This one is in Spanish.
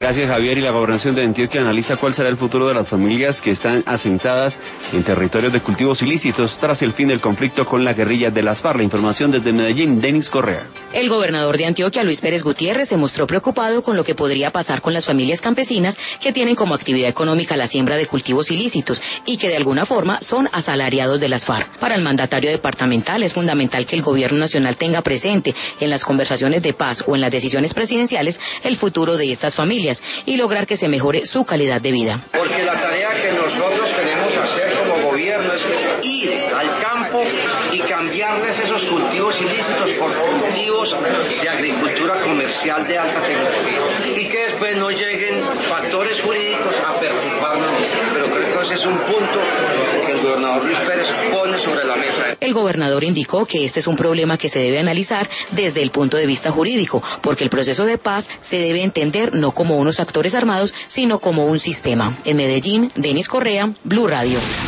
Gracias, Javier. Y la gobernación de Antioquia analiza cuál será el futuro de las familias que están asentadas en territorios de cultivos ilícitos tras el fin del conflicto con la guerrilla de las FARC. La información desde Medellín, Denis Correa. El gobernador de Antioquia, Luis Pérez Gutiérrez, se mostró preocupado con lo que podría pasar con las familias campesinas que tienen como actividad económica la siembra de cultivos ilícitos y que de alguna forma son asalariados de las FARC. Para el mandatario departamental es fundamental que el gobierno nacional tenga presente en las conversaciones de paz o en las decisiones presidenciales el futuro de estas familias y lograr que se mejore su calidad de vida. Porque la tarea que nosotros tenemos que hacer como gobierno es ir al campo y cambiarles esos cultivos ilícitos por cultivos de agricultura comercial de alta tecnología y que después no lleguen factores jurídicos a perturbarnos. Pero creo que ese es un punto que el gobernador Luis Pérez pone sobre la mesa. El gobernador indicó que este es un problema que se debe analizar desde el punto de vista jurídico, porque el proceso de paz se debe entender no como unos actores armados, sino como un sistema. En Medellín, Denis Correa, Blue Radio.